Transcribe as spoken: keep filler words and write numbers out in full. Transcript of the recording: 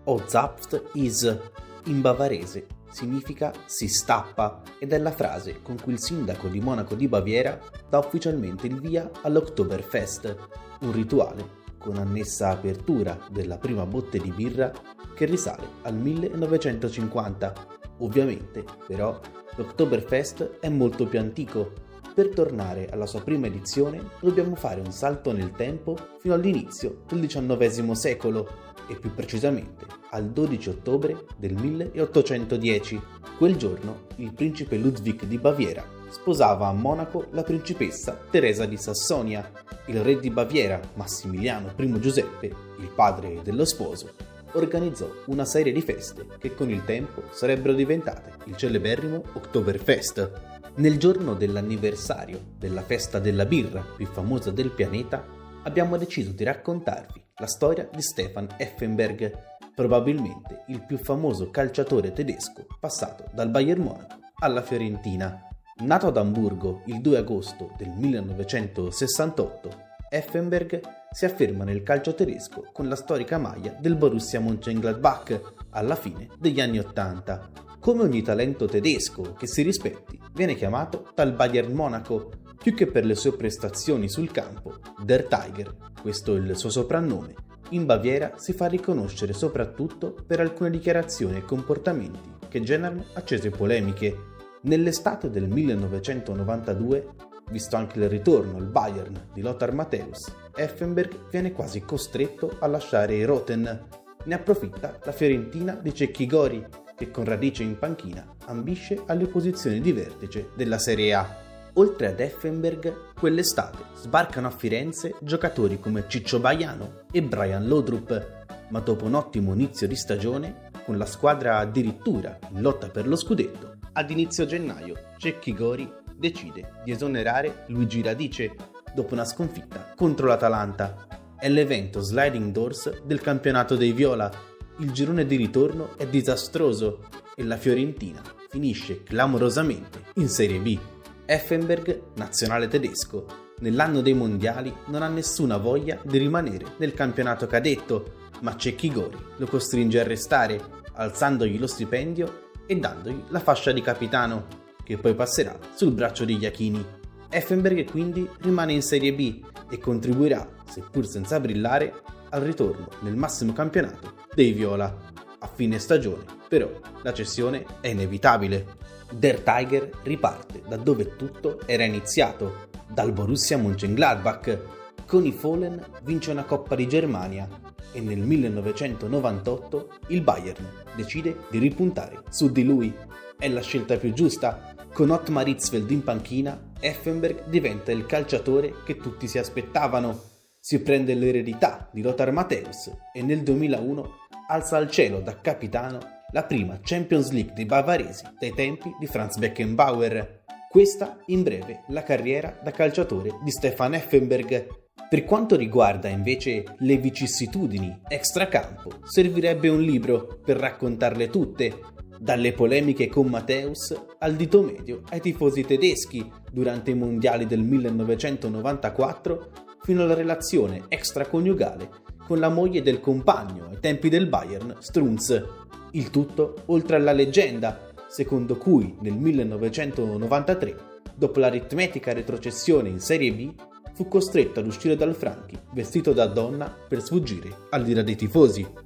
Ozapft is, in bavarese, significa si stappa ed è la frase con cui il sindaco di Monaco di Baviera dà ufficialmente il via all'Oktoberfest, un rituale con annessa apertura della prima botte di birra che risale al millenovecentocinquanta. Ovviamente, però, l'Oktoberfest è molto più antico. Per tornare alla sua prima edizione dobbiamo fare un salto nel tempo fino all'inizio del diciannovesimo secolo e più precisamente al dodici ottobre del milleottocentodieci. Quel giorno il principe Ludwig di Baviera sposava a Monaco la principessa Teresa di Sassonia. Il re di Baviera, Massimiliano I Giuseppe, il padre dello sposo, organizzò una serie di feste che con il tempo sarebbero diventate il celeberrimo Oktoberfest. Nel giorno dell'anniversario della festa della birra più famosa del pianeta, abbiamo deciso di raccontarvi la storia di Stefan Effenberg, probabilmente il più famoso calciatore tedesco passato dal Bayern Monaco alla Fiorentina. Nato ad Amburgo il due agosto del millenovecentosessantotto, Effenberg si afferma nel calcio tedesco con la storica maglia del Borussia Mönchengladbach alla fine degli anni Ottanta. Come ogni talento tedesco che si rispetti, viene chiamato dal Bayern Monaco, più che per le sue prestazioni sul campo, Der Tiger, questo è il suo soprannome. In Baviera si fa riconoscere soprattutto per alcune dichiarazioni e comportamenti che generano accese polemiche. Nell'estate del millenovecentonovantadue, visto anche il ritorno al Bayern di Lothar Matthäus, Effenberg viene quasi costretto a lasciare i Roten. Ne approfitta la Fiorentina di Cecchi Gori, che con radice in panchina ambisce alle posizioni di vertice della Serie A. Oltre ad Effenberg, quell'estate sbarcano a Firenze giocatori come Ciccio Baiano e Brian Laudrup, ma dopo un ottimo inizio di stagione, con la squadra addirittura in lotta per lo scudetto, ad inizio gennaio Cecchi Gori decide di esonerare Luigi Radice dopo una sconfitta contro l'Atalanta. È l'evento Sliding Doors del campionato dei Viola. Il girone di ritorno è disastroso e la Fiorentina finisce clamorosamente in Serie B. Effenberg, nazionale tedesco, nell'anno dei mondiali non ha nessuna voglia di rimanere nel campionato cadetto, ma Cecchi Gori lo costringe a restare, alzandogli lo stipendio e dandogli la fascia di capitano, che poi passerà sul braccio di Iachini. Effenberg quindi rimane in Serie B e contribuirà, seppur senza brillare, al ritorno nel massimo campionato dei Viola. A fine stagione, però, la cessione è inevitabile. Der Tiger riparte da dove tutto era iniziato, dal Borussia Mönchengladbach. Con i Fohlen vince una Coppa di Germania e nel millenovecentonovantotto il Bayern decide di ripuntare su di lui. È la scelta più giusta. Con Ottmar Hitzfeld in panchina, Effenberg diventa il calciatore che tutti si aspettavano. Si prende l'eredità di Lothar Matthäus e nel duemilauno alza al cielo da capitano la prima Champions League dei bavaresi dai tempi di Franz Beckenbauer. Questa, in breve, la carriera da calciatore di Stefan Effenberg. Per quanto riguarda invece le vicissitudini extracampo, servirebbe un libro per raccontarle tutte, dalle polemiche con Matthäus al dito medio ai tifosi tedeschi durante i mondiali del millenovecentonovantaquattro fino alla relazione extraconiugale con la moglie del compagno ai tempi del Bayern, Strunz. Il tutto oltre alla leggenda, secondo cui nel millenovecentonovantatré, dopo l'aritmetica retrocessione in Serie B, fu costretto ad uscire dal Franchi vestito da donna per sfuggire all'ira dei tifosi.